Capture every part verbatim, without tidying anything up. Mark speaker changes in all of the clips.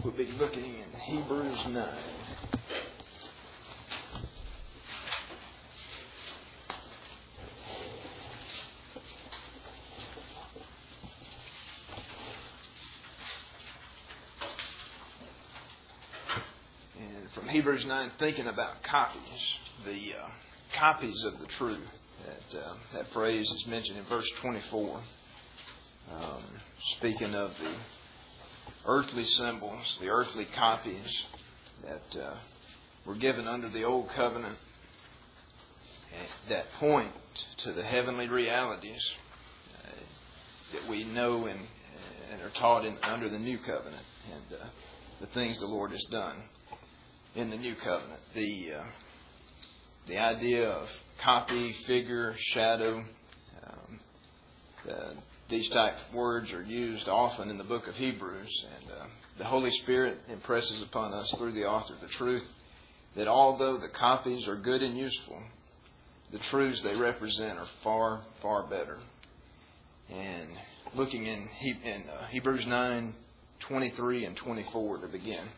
Speaker 1: We'll be looking in Hebrews nine. And from Hebrews nine, thinking about copies, the uh, copies of the truth. That, uh, that phrase is mentioned in verse twenty-four. Um, speaking of the earthly symbols, the earthly copies that uh, were given under the old covenant that point to the heavenly realities uh, that we know and, and are taught in, under the new covenant, and uh, the things the Lord has done in the new covenant. The uh, the idea of copy, figure, shadow, um, the These type of words are used often in the book of Hebrews, and uh, the Holy Spirit impresses upon us through the author of the truth that although the copies are good and useful, the truths they represent are far, far better. And looking in, he- in uh, Hebrews nine, twenty-three and twenty-four to begin.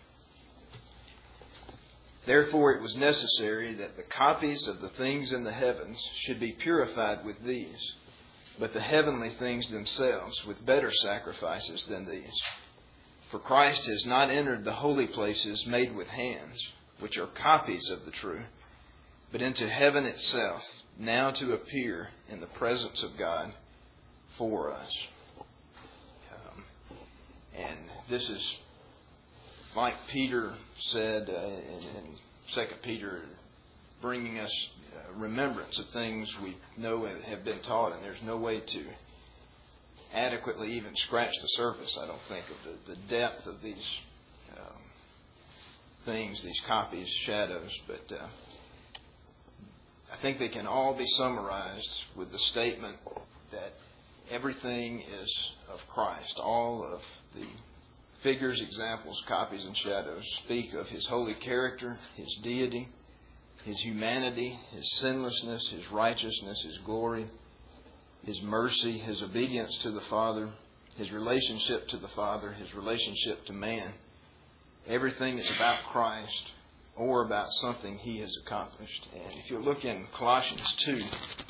Speaker 1: Therefore it was necessary that the copies of the things in the heavens should be purified with these, but the heavenly things themselves with better sacrifices than these. For Christ has not entered the holy places made with hands, which are copies of the true, but into heaven itself, now to appear in the presence of God for us. Um, and this is, like Peter said uh, in, in Second Peter, bringing us remembrance of things we know and have been taught, and there's no way to adequately even scratch the surface, I don't think, of the, the depth of these um, things, these copies, shadows, but uh, I think they can all be summarized with the statement that everything is of Christ. All of the figures, examples, copies, and shadows speak of His holy character, His deity, His humanity, His sinlessness, His righteousness, His glory, His mercy, His obedience to the Father, His relationship to the Father, His relationship to man. Everything is about Christ or about something He has accomplished. And if you look in Colossians two,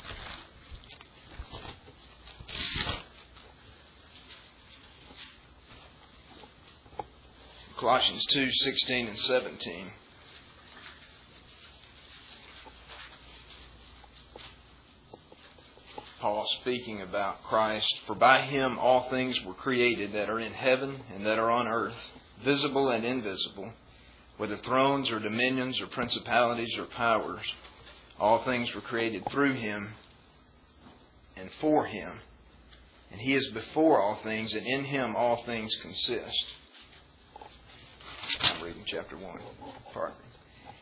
Speaker 1: Colossians two, sixteen and seventeen. Paul speaking about Christ. For by Him all things were created that are in heaven and that are on earth, visible and invisible, whether thrones or dominions or principalities or powers. All things were created through Him and for Him. And He is before all things, and in Him all things consist. I'm reading chapter one. Pardon me.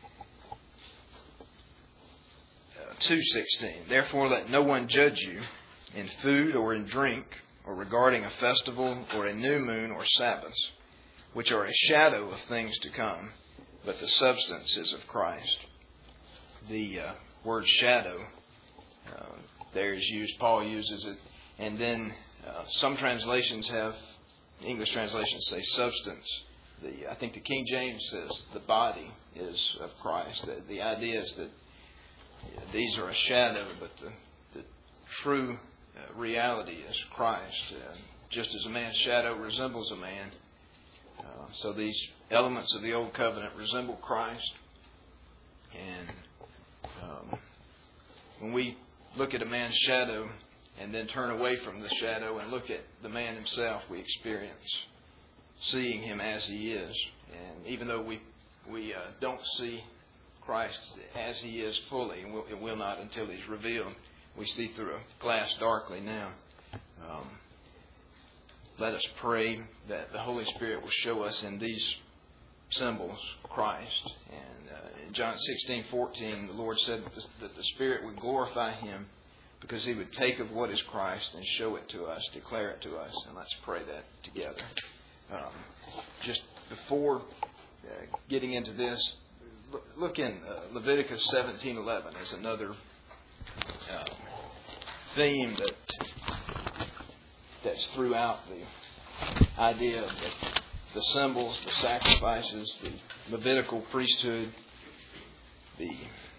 Speaker 1: two sixteen. Therefore let no one judge you in food or in drink, or regarding a festival or a new moon or Sabbaths, which are a shadow of things to come, but the substance is of Christ. The uh, word shadow uh, there is used, Paul uses it, and then uh, some translations have, English translations say substance. The I think the King James says the body is of Christ. The, the idea is that these are a shadow, but the, the true uh, reality is Christ. Uh, just as a man's shadow resembles a man, uh, so these elements of the Old Covenant resemble Christ. And um, when we look at a man's shadow and then turn away from the shadow and look at the man himself, we experience seeing him as he is. And even though we, we uh, don't see Christ as He is fully, and it will not until He's revealed. We see through a glass darkly now. Um, let us pray that the Holy Spirit will show us in these symbols Christ. And uh, in John sixteen fourteen, the Lord said that the, that the Spirit would glorify Him because He would take of what is Christ and show it to us, declare it to us. And let's pray that together. Um, just before uh, getting into this, look in uh, Leviticus seventeen eleven as another uh, theme that that's throughout the idea of the the symbols, the sacrifices, the Levitical priesthood, the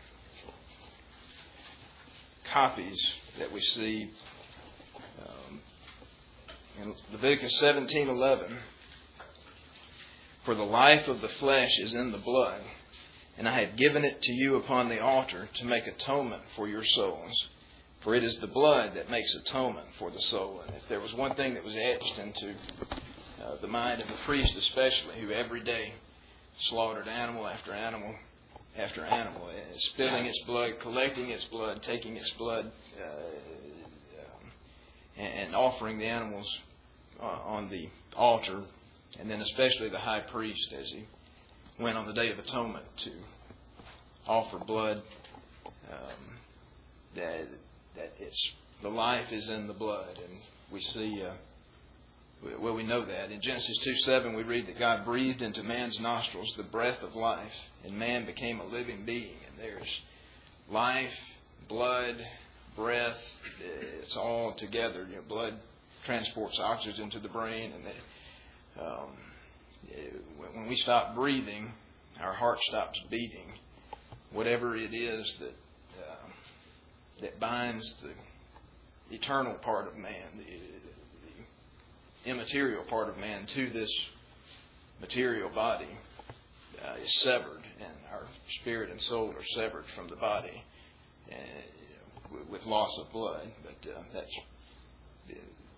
Speaker 1: copies that we see um, in Leviticus seventeen eleven. For the life of the flesh is in the blood, and I have given it to you upon the altar to make atonement for your souls. For it is the blood that makes atonement for the soul. And if there was one thing that was etched into uh, the mind of the priest especially, who every day slaughtered animal after animal after animal, spilling its blood, collecting its blood, taking its blood, uh, um, and offering the animals uh, on the altar, and then especially the high priest as he went on the Day of Atonement to offer blood, um, that that it's the life is in the blood, and we see. Uh, Well, we know that. In Genesis two seven, we read that God breathed into man's nostrils the breath of life, and man became a living being. And there's life, blood, breath. It's all together. You know, blood transports oxygen to the brain, and they, um, when we stop breathing, our heart stops beating. Whatever it is that uh, that binds the eternal part of man, the immaterial part of man to this material body uh, is severed, and our spirit and soul are severed from the body uh, you know, with loss of blood. But uh, that's uh,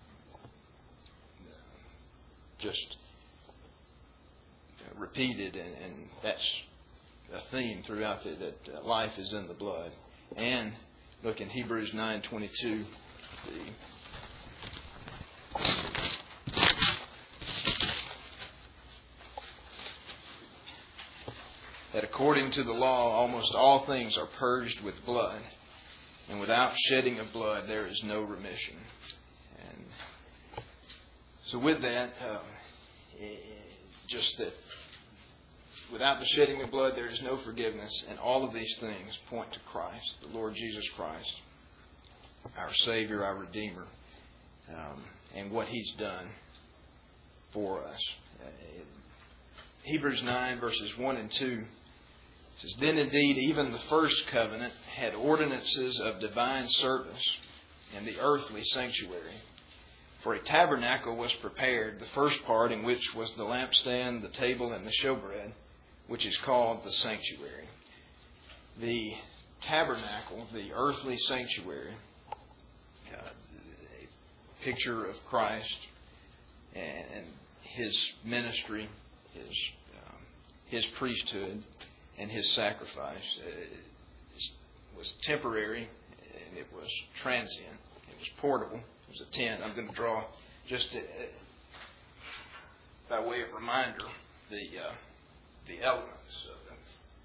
Speaker 1: just repeated, and, and that's a theme throughout it, that uh, life is in the blood. And look in Hebrews nine twenty-two, the that according to the law, almost all things are purged with blood, and without shedding of blood, there is no remission. And so with that, uh, just that without the shedding of blood, there is no forgiveness, and all of these things point to Christ, the Lord Jesus Christ, our Savior, our Redeemer, um, and what He's done for us. Uh, Hebrews nine, verses one and two, says, Then indeed even the first covenant had ordinances of divine service in the earthly sanctuary. For a tabernacle was prepared, the first part in which was the lampstand, the table, and the showbread, which is called the sanctuary. The tabernacle, the earthly sanctuary, uh, a picture of Christ and His ministry, His um, His priesthood, and His sacrifice. It was temporary, and it was transient. It was portable. It was a tent. I'm going to draw just to, by way of reminder, the uh, the elements of it.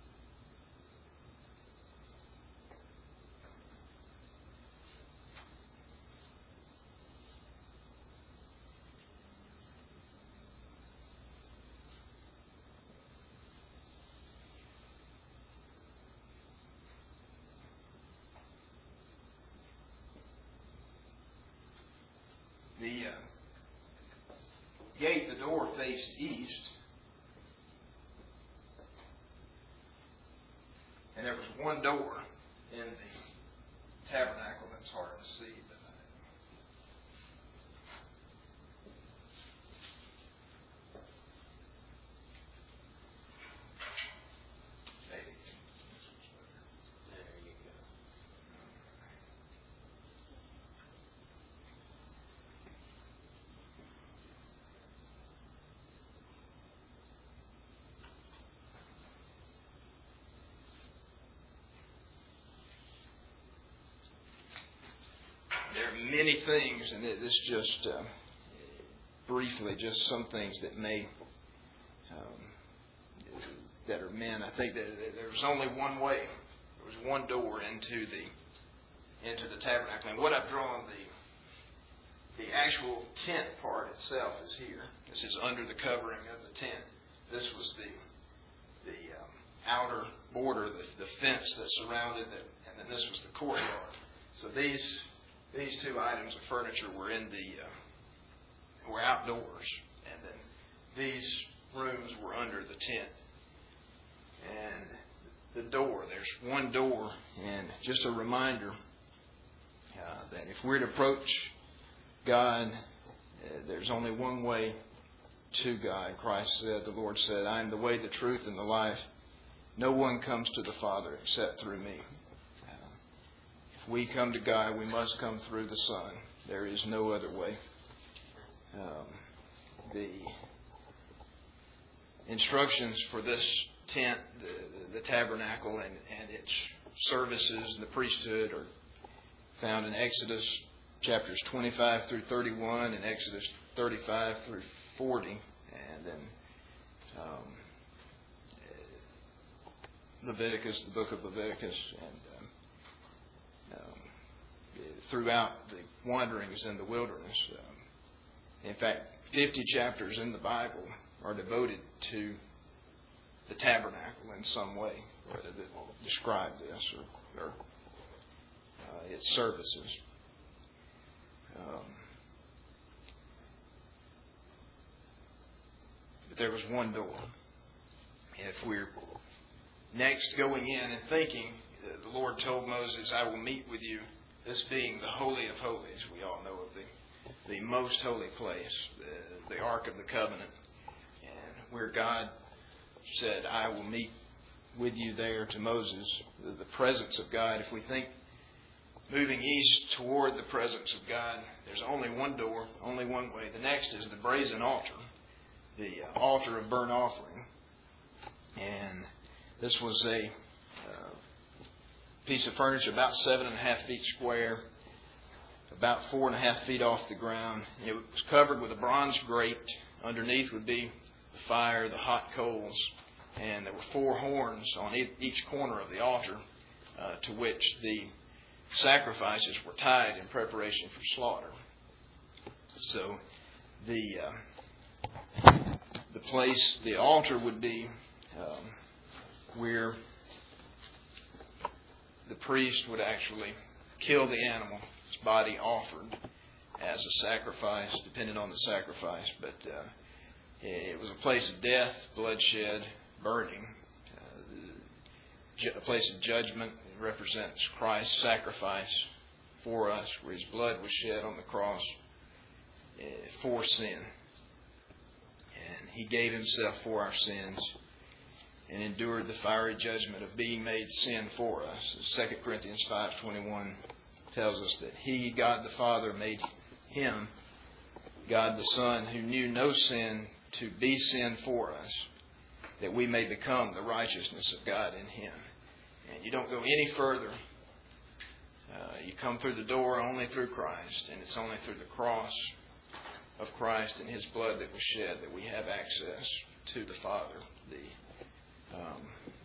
Speaker 1: The uh, gate, the door faced east, and there was one door in the tabernacle that's hard to see. But maybe there you go. There are many things, and this just uh, briefly, just some things that may, um, that are meant. I think that there was only one way. There was one door into the into the tabernacle. And what I've drawn, the the actual tent part itself is here. This is under the covering of the tent. This was the the um, outer border, the, the fence that surrounded it, and then this was the courtyard. So these. These two items of furniture were in the uh, were outdoors, and then these rooms were under the tent. And the door, there's one door, and just a reminder uh, that if we're to approach God, uh, there's only one way to God. Christ said, the Lord said, I am the way, the truth, and the life. No one comes to the Father except through me. Uh, if we come to God, we must come through the Son. There is no other way. Um, the instructions for this tent, the, the tabernacle, and, and its services, the priesthood, are found in Exodus chapters twenty-five through thirty-one and Exodus thirty-five through forty, and then um, Leviticus, the book of Leviticus, and um, um, throughout the wanderings in the wilderness. Um, in fact, fifty chapters in the Bible are devoted to the tabernacle in some way, or that describe this, or, or uh, its services. Um, but there was one door. If we're next going in and thinking, uh, the Lord told Moses, I will meet with you, this being the Holy of Holies, we all know of the, the most holy place, the, the Ark of the Covenant, and where God said, I will meet with you there to Moses, the, the presence of God. If we think moving east toward the presence of God, there's only one door, only one way. The next is the brazen altar, the uh, altar of burnt offering. And this was a uh, piece of furniture about seven and a half feet square, about four and a half feet off the ground. It was covered with a bronze grate. Underneath would be the fire, the hot coals, and there were four horns on each corner of the altar uh, to which the sacrifices were tied in preparation for slaughter. So the uh, the place, the altar would be um, where the priest would actually kill the animal, its body offered as a sacrifice, depending on the sacrifice. But uh, it was a place of death, bloodshed, burning, uh, a place of judgment. It represents Christ's sacrifice for us, where His blood was shed on the cross uh, for sin. And He gave Himself for our sins and endured the fiery judgment of being made sin for us. Second Corinthians five twenty-one tells us that He, God the Father, made Him, God the Son, who knew no sin, to be sin for us, that we may become the righteousness of God in Him. And you don't go any further. Uh, you come through the door only through Christ, and it's only through the cross of Christ and His blood that was shed that we have access to the Father. The um,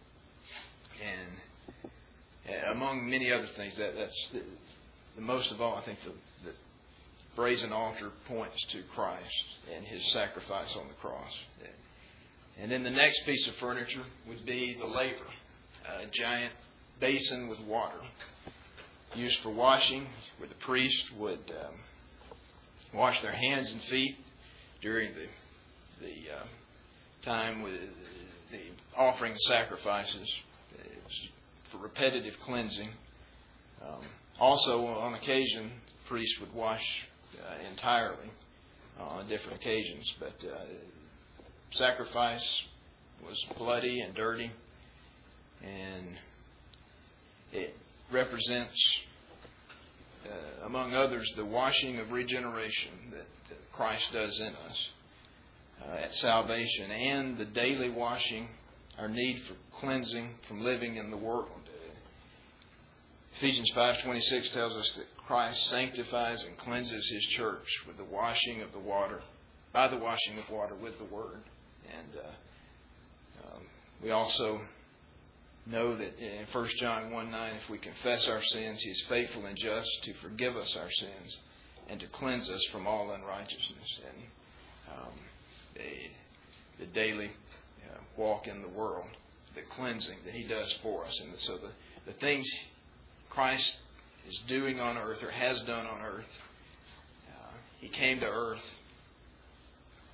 Speaker 1: and uh, among many other things, that that's the, the most of all, I think the, the brazen altar points to Christ and His sacrifice on the cross. And then the next piece of furniture would be the laver, a giant basin with water used for washing, where the priest would um, wash their hands and feet during the the uh, time with the offering sacrifices. It's for repetitive cleansing. Um, also, on occasion, the priest would wash uh, entirely uh, on different occasions, but uh, sacrifice was bloody and dirty, and it represents, uh, among others, the washing of regeneration that, that Christ does in us uh, at salvation, and the daily washing, our need for cleansing from living in the world. Ephesians five twenty-six tells us that Christ sanctifies and cleanses His church with the washing of the water, by the washing of water with the Word. And uh, um, we also know that in First John one nine, if we confess our sins, He is faithful and just to forgive us our sins and to cleanse us from all unrighteousness. And um, the, the daily uh, walk in the world, the cleansing that He does for us. And so the, the things Christ is doing on earth, or has done on earth, uh, He came to earth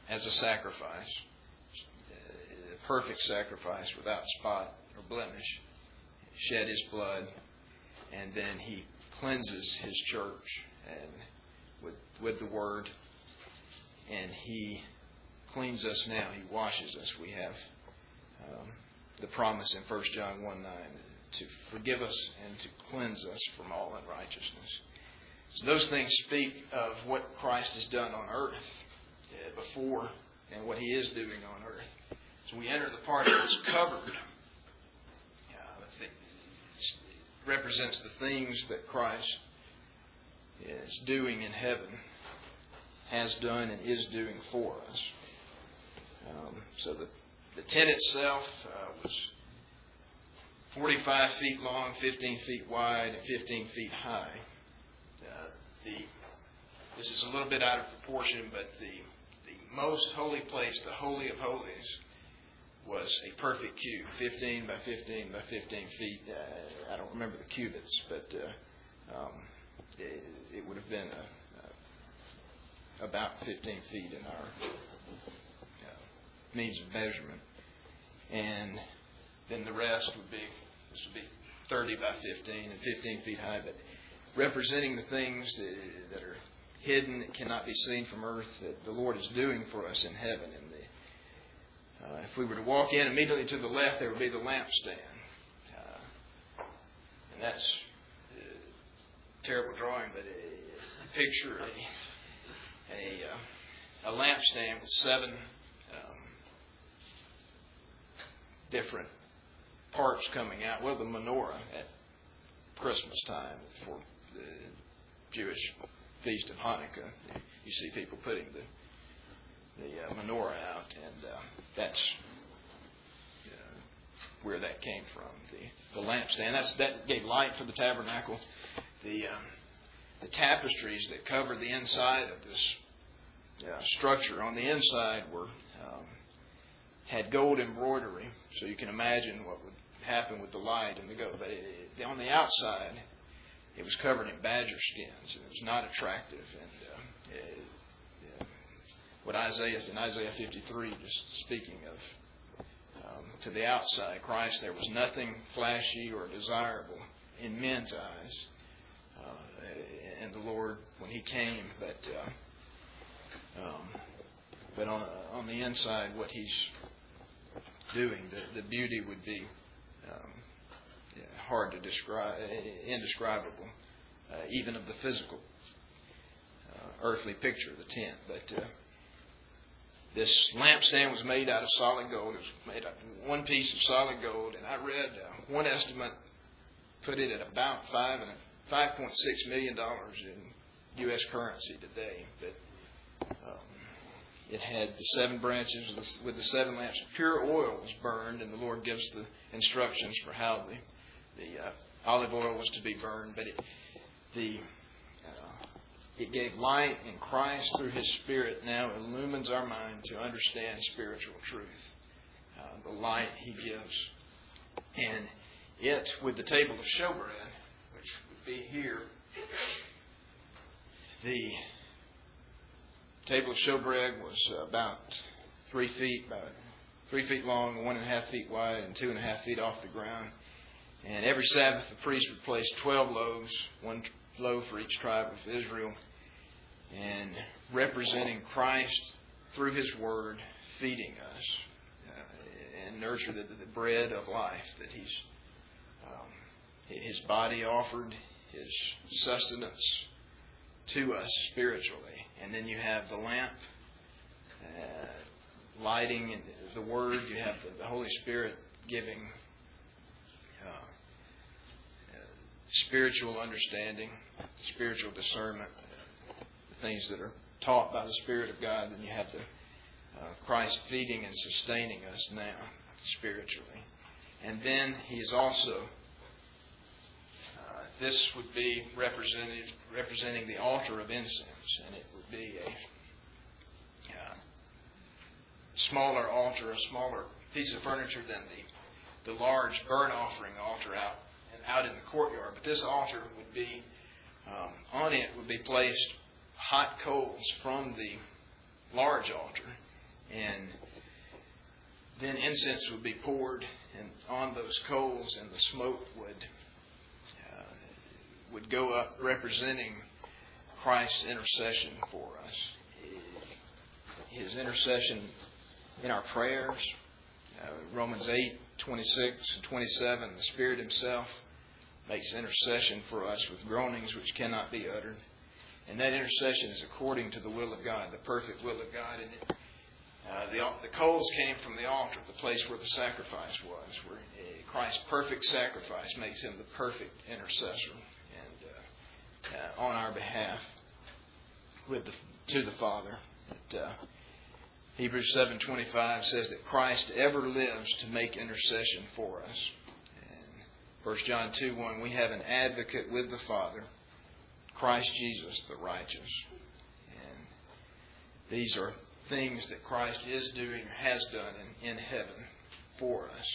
Speaker 1: as a sacrifice, a perfect sacrifice without spot or blemish. He shed His blood, and then He cleanses His church and with with the Word, and He cleans us now. He washes us. We have um, the promise in First John one nine to forgive us and to cleanse us from all unrighteousness. So those things speak of what Christ has done on earth uh, before and what He is doing on earth. So we enter the part that's covered. Uh, that represents the things that Christ is doing in heaven, has done and is doing for us. Um, so the, the tent itself uh, was forty-five feet long, fifteen feet wide, and fifteen feet high. Uh, the this is a little bit out of proportion, but the the most holy place, the Holy of Holies, was a perfect cube, fifteen by fifteen by fifteen feet. Uh, I don't remember the cubits, but uh, um, it, it would have been a, a, about fifteen feet in our uh, means of measurement, and then the rest would be this would be thirty by fifteen and fifteen feet high, but representing the things that are hidden, that cannot be seen from earth, that the Lord is doing for us in heaven. And the, uh, if we were to walk in immediately to the left, there would be the lampstand. Uh, and that's a terrible drawing, but a, a picture a a, uh, a lampstand with seven um, different parts coming out. Well, the menorah at Christmas time for the Jewish feast of Hanukkah, you see people putting the the uh, menorah out, and uh, that's uh, where that came from. The the lampstand that's that gave light for the tabernacle. The um, the tapestries that covered the inside of this uh, structure on the inside were um, had gold embroidery, so you can imagine what would happen with the light and the gold. But it, it, on the outside, it was covered in badger skins, and it was not attractive. And uh, it, uh, what Isaiah in Isaiah fifty-three, just speaking of um, to the outside, Christ, there was nothing flashy or desirable in men's eyes. Uh, and the Lord, when He came, but uh, um, but on on the inside, what He's doing, the, the beauty would be um, yeah, hard to describe, indescribable, uh, even of the physical uh, earthly picture of the tent. But uh, this lampstand was made out of solid gold. It was made out of one piece of solid gold, and I read uh, one estimate put it at about five and five point six million dollars in U S currency today. But um, it had the seven branches with the seven lamps. Pure oil was burned, and the Lord gives the instructions for how the, the uh, olive oil was to be burned. But it, the uh, it gave light, and Christ, through His Spirit, now illumines our mind to understand spiritual truth. Uh, the light He gives. And it, with the table of showbread, which would be here, the table of showbread was about three feet, about three feet long, one and a half feet wide, and two and a half feet off the ground. And every Sabbath, the priest would place twelve loaves, one loaf for each tribe of Israel, and representing Christ through His Word, feeding us uh, and nurture the, the bread of life that He's um, His body offered, His sustenance to us spiritually. And then you have the lamp, uh, lighting the Word. You have the, the Holy Spirit giving uh, uh, spiritual understanding, spiritual discernment, uh, the things that are taught by the Spirit of God. Then you have the uh, Christ feeding and sustaining us now spiritually. And then He is also, uh, this would be represented, representing the altar of incense, and it would be a uh, smaller altar, a smaller piece of furniture than the, the large burnt offering altar out and out in the courtyard. But this altar would be, um, on it would be placed hot coals from the large altar, And then incense would be poured and on those coals, and the smoke would uh, would go up, representing Christ's intercession for us. His intercession in our prayers. Uh, Romans eight, twenty-six and twenty-seven, the Spirit Himself makes intercession for us with groanings which cannot be uttered. And that intercession is according to the will of God, the perfect will of God. And it, uh, the, the coals came from the altar, the place where the sacrifice was, where uh, Christ's perfect sacrifice makes Him the perfect intercessor and uh, uh, on our behalf with the, to the Father. But, uh, Hebrews seven twenty-five says that Christ ever lives to make intercession for us. And First John two one, we have an advocate with the Father, Christ Jesus the righteous. And these are things that Christ is doing, has done in, in heaven for us.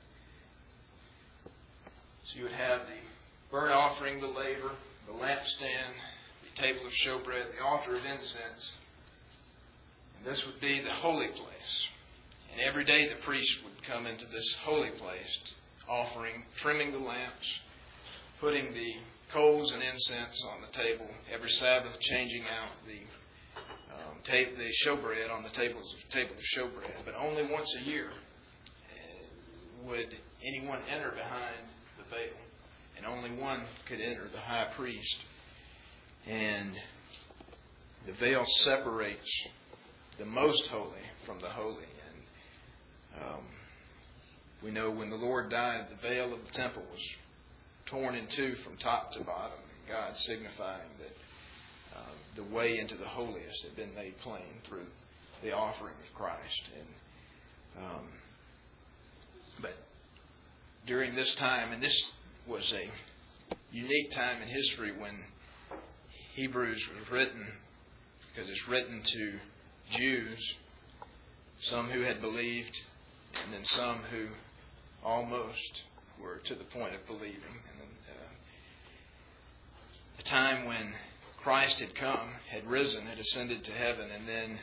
Speaker 1: So you would have the burnt offering, the laver, the lampstand, the table of showbread, the altar of incense. And this would be the holy place. And every day the priest would come into this holy place, offering, trimming the lamps, putting the coals and incense on the table. Every Sabbath, changing out the um, ta- the showbread on the tables of table of showbread. But only once a year uh, would anyone enter behind the veil, and only one could enter, the high priest. And the veil separates the most holy from the holy. And um, we know when the Lord died, the veil of the temple was torn in two from top to bottom. God signifying that uh, the way into the holiest had been made plain through the offering of Christ. And um, but during this time, and this was a unique time in history when Hebrews was written, because it's written to Jews, some who had believed, and then some who almost were to the point of believing. And then, uh, a time when Christ had come, had risen, had ascended to heaven, and then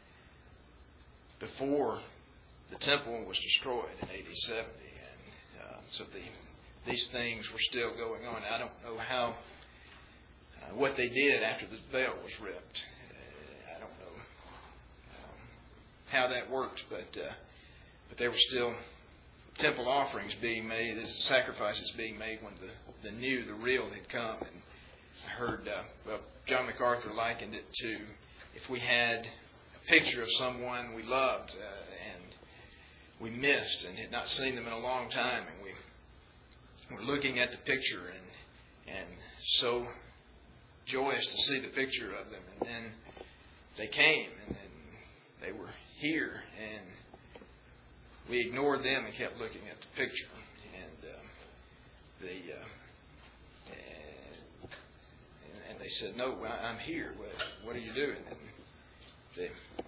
Speaker 1: before the temple was destroyed in A D seventy, and uh, so the, these things were still going on. I don't know how uh, what they did after the veil was ripped. Uh, I don't know um, how that worked, but uh, but there were still temple offerings being made, sacrifices being made when the, the new, the real had come. And I heard, uh, well, John MacArthur likened it to if we had a picture of someone we loved uh, and we missed and had not seen them in a long time, and we were looking at the picture and and so joyous to see the picture of them, and then they came and then they were here, and we ignored them and kept looking at the picture. And uh, the uh, and, and they said, "No, I'm here. What, what are you doing?" And they,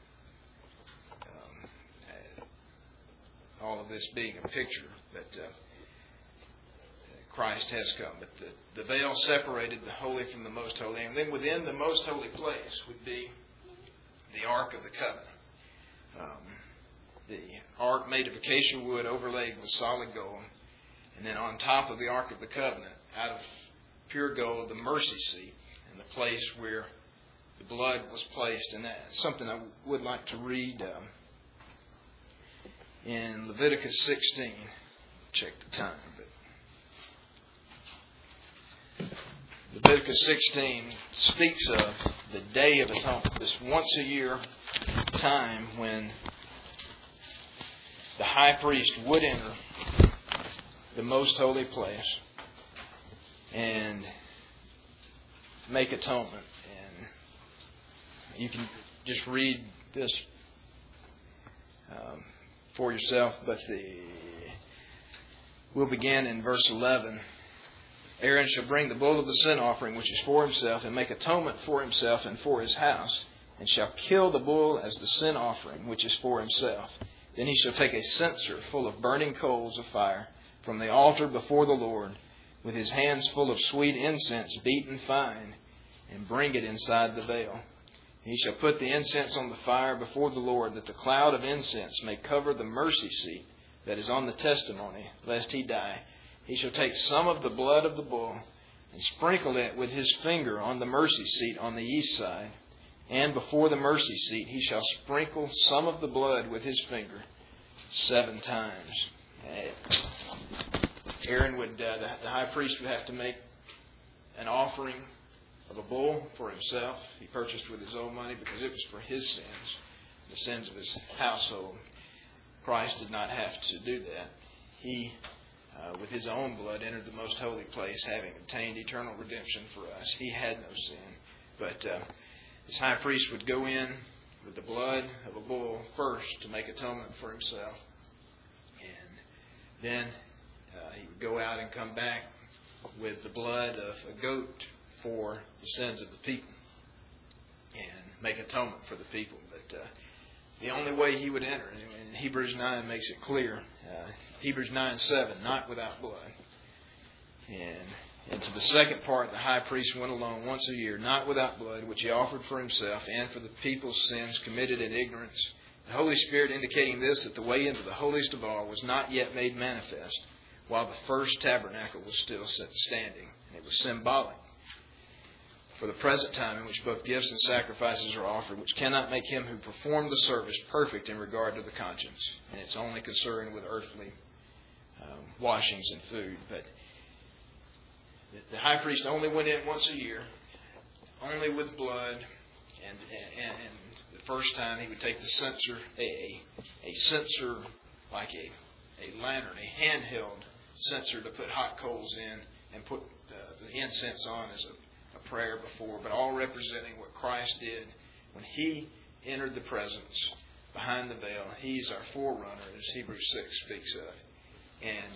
Speaker 1: um, uh, all of this being a picture that uh, Christ has come. But the, the veil separated the holy from the most holy. And then within the most holy place would be the Ark of the Covenant. Um, the ark made of acacia wood overlaid with solid gold. And then on top of the Ark of the Covenant, out of pure gold, the mercy seat, and the place where the blood was placed. And that's something I would like to read um, in Leviticus sixteen. Check the time. But Leviticus sixteen speaks of the Day of Atonement, this once a year time when the high priest would enter the most holy place and make atonement. And you can just read this um, for yourself, but the we'll begin in verse eleven. Aaron shall bring the bull of the sin offering, which is for himself, and make atonement for himself and for his house, and shall kill the bull as the sin offering, which is for himself. Then he shall take a censer full of burning coals of fire from the altar before the Lord, with his hands full of sweet incense beaten fine, and bring it inside the veil. He shall put the incense on the fire before the Lord, that the cloud of incense may cover the mercy seat that is on the testimony, lest he die. He shall take some of the blood of the bull and sprinkle it with his finger on the mercy seat on the east side. And before the mercy seat he shall sprinkle some of the blood with his finger seven times. Aaron would, uh, the, the high priest would have to make an offering of a bull for himself. He purchased with his own money because it was for his sins, the sins of his household. Christ did not have to do that. He, uh, with his own blood, entered the most holy place, having obtained eternal redemption for us. He had no sin. But uh, this high priest would go in with the blood of a bull first to make atonement for himself. And then uh, he would go out and come back with the blood of a goat for the sins of the people and make atonement for the people. But uh, the only way he would enter, and Hebrews nine makes it clear, uh, Hebrews nine seven, not without blood. And, and to the second part, the high priest went alone once a year, not without blood, which he offered for himself and for the people's sins committed in ignorance. The Holy Spirit indicating this, that the way into the holiest of all was not yet made manifest, while the first tabernacle was still standing. And it was symbolic for the present time in which both gifts and sacrifices are offered, which cannot make him who performed the service perfect in regard to the conscience. And it's only concerned with earthly um, washings and food. But the high priest only went in once a year, only with blood. And, and, and the first time he would take the censer, a, a censer like a, a lantern, a handheld censer to put hot coals in and put uh, the incense on as a a prayer before, but all representing what Christ did when He entered the presence behind the veil. He is our forerunner, as Hebrews six speaks of, and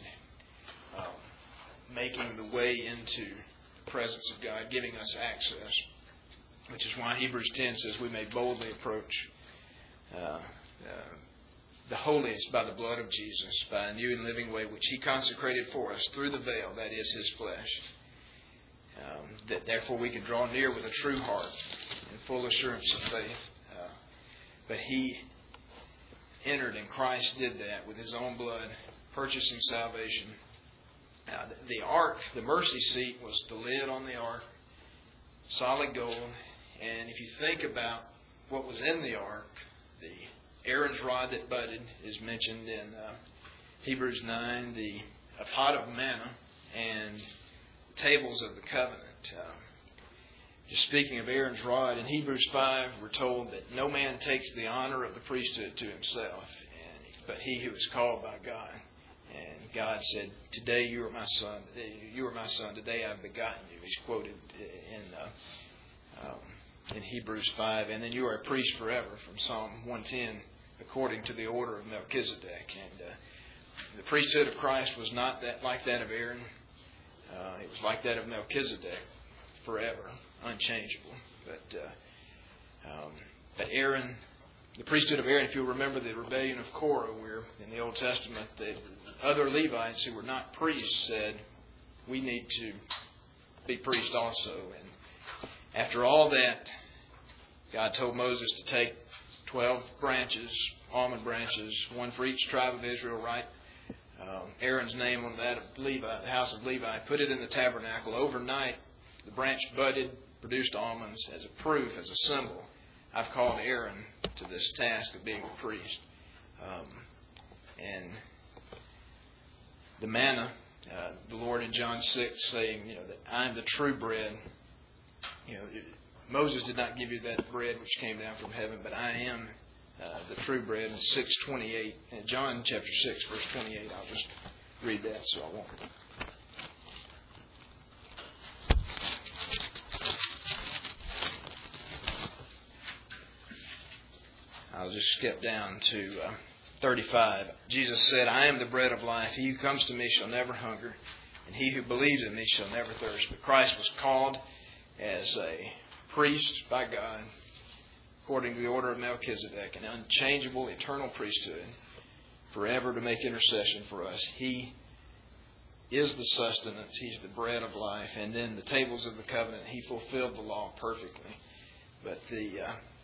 Speaker 1: um, making the way into the presence of God, giving us access, which is why Hebrews ten says we may boldly approach uh, uh, the holiest by the blood of Jesus, by a new and living way which He consecrated for us through the veil, that is His flesh. Um, that therefore we can draw near with a true heart in full assurance of faith. Uh, but He entered, and Christ did that with His own blood, purchasing salvation. Now, the ark, the mercy seat, was the lid on the ark, solid gold. And if you think about what was in the ark, the Aaron's rod that budded is mentioned in uh, Hebrews nine, the a pot of manna, and tables of the covenant. Uh, just speaking of Aaron's rod, in Hebrews five, we're told that no man takes the honor of the priesthood to himself, and, but he who is called by God. And God said, "Today you are my son. You are my son. Today I've begotten you." He's quoted in uh, um, in Hebrews five, and then you are a priest forever from Psalm one ten, according to the order of Melchizedek. And uh, the priesthood of Christ was not that like that of Aaron. Uh, it was like that of Melchizedek, forever, unchangeable. But uh, um, but Aaron, the priesthood of Aaron, if you'll remember the rebellion of Korah, where in the Old Testament the other Levites who were not priests said, "We need to be priests also." And after all that, God told Moses to take twelve branches, almond branches, one for each tribe of Israel, right? Um, Aaron's name on that of Levi, the house of Levi, put it in the tabernacle. Overnight, the branch budded, produced almonds as a proof, as a symbol. I've called Aaron to this task of being a priest. Um, and the manna, uh, the Lord in John six saying, you know, that I am the true bread. You know, Moses did not give you that bread which came down from heaven, but I am Uh, the true bread in six twenty-eight. In John chapter six, verse twenty-eight. I'll just read that so I won't. I'll just skip down to uh, thirty-five. Jesus said, "I am the bread of life. He who comes to me shall never hunger, and he who believes in me shall never thirst." But Christ was called as a priest by God, according to the order of Melchizedek, an unchangeable, eternal priesthood, forever to make intercession for us. He is the sustenance. He's the bread of life. And then the tables of the covenant, He fulfilled the law perfectly. But the uh,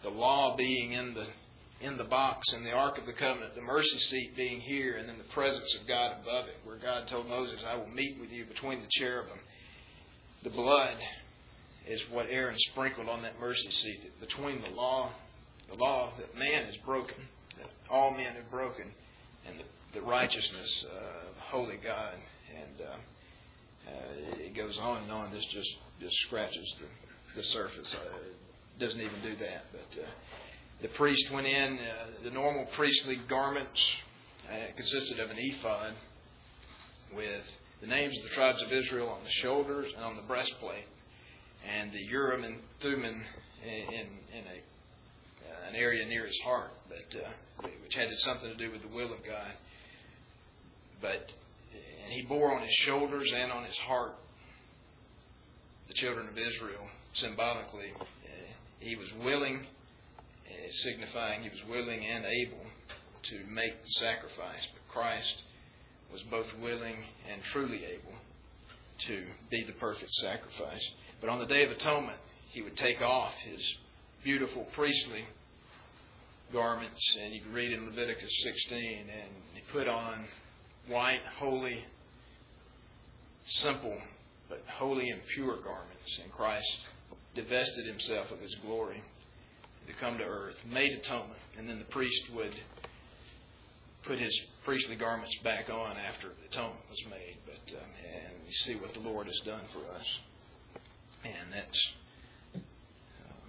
Speaker 1: the law being in the in the box in the Ark of the Covenant, the mercy seat being here, and then the presence of God above it, where God told Moses, I will meet with you between the cherubim. The blood is what Aaron sprinkled on that mercy seat, that between the law, the law that man has broken, that all men have broken, and the, the righteousness uh, of holy God. And uh, uh, it goes on and on. This just, just scratches the, the surface. Uh, it doesn't even do that. But uh, the priest went in. Uh, the normal priestly garments uh, consisted of an ephod with the names of the tribes of Israel on the shoulders and on the breastplate, and the Urim and Thummim in, in, in a uh, an area near his heart, but uh, which had something to do with the will of God. But and he bore on his shoulders and on his heart the children of Israel symbolically. Uh, he was willing, uh, signifying he was willing and able to make the sacrifice. But Christ was both willing and truly able to be the perfect sacrifice. But on the Day of Atonement, he would take off his beautiful priestly garments, and you can read in Leviticus sixteen, and he put on white, holy, simple, but holy and pure garments. And Christ divested himself of his glory to come to earth, made atonement, and then the priest would put his priestly garments back on after the atonement was made. But um, and you see what the Lord has done for us. And that's um,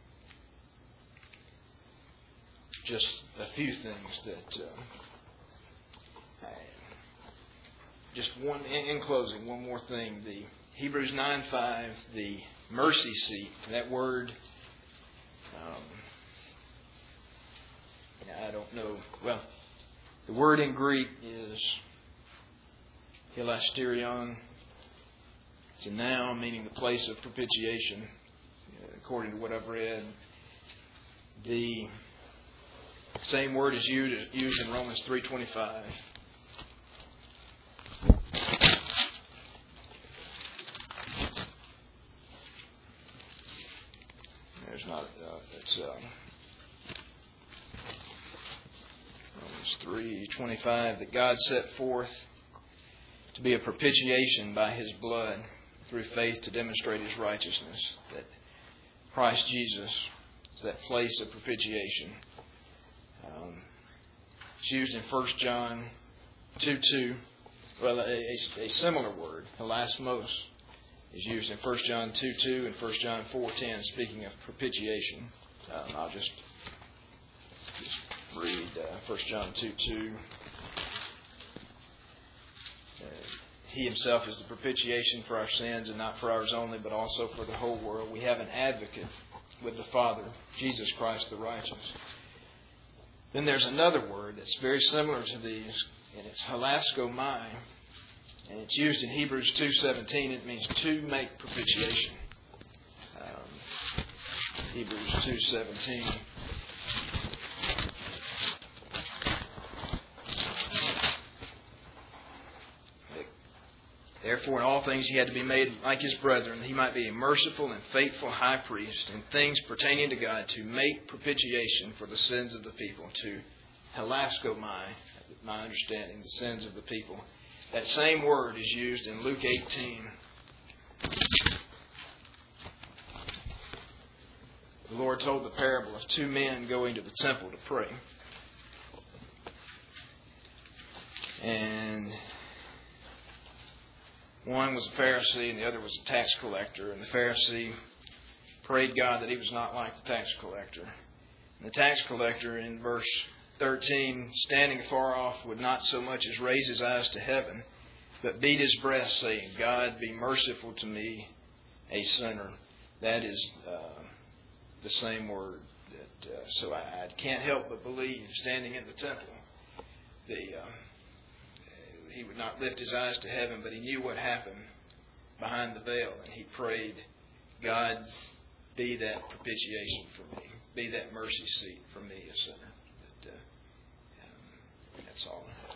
Speaker 1: just a few things that uh, I, just one in, in closing, one more thing. The Hebrews nine five, the mercy seat, that word, um, I don't know, well, the word in Greek is hilasterion. It's a noun meaning the place of propitiation, according to what I've read. The same word is used, used in Romans three twenty-five. There's not. Uh, it's uh, Romans three twenty-five that God set forth to be a propitiation by His blood, through faith to demonstrate His righteousness. That Christ Jesus is that place of propitiation. Um, it's used in First John two two. Well, a, a, a similar word, hilasmos, is used in First John two two and First John four ten, speaking of propitiation. Um, I'll just, just read uh, First John two two. Uh, He himself is the propitiation for our sins, and not for ours only, but also for the whole world. We have an advocate with the Father, Jesus Christ the righteous. Then there's another word that's very similar to these, and it's hilaskomai, and it's used in Hebrews two seventeen. It means to make propitiation. Um, Hebrews two seventeen. Therefore, in all things he had to be made like his brethren, that he might be a merciful and faithful high priest in things pertaining to God, to make propitiation for the sins of the people, to hilaskomai, my understanding, the sins of the people. That same word is used in Luke eighteen. The Lord told the parable of two men going to the temple to pray. And one was a Pharisee and the other was a tax collector. And the Pharisee prayed God that he was not like the tax collector. And the tax collector, in verse thirteen, standing afar off, would not so much as raise his eyes to heaven, but beat his breast, saying, God, be merciful to me, a sinner. That is uh, the same word. That, uh, so I, I can't help but believe, standing in the temple, the... Uh, He would not lift his eyes to heaven, but he knew what happened behind the veil. And he prayed, God, be that propitiation for me. Be that mercy seat for me, a sinner. But, uh, um, that's all.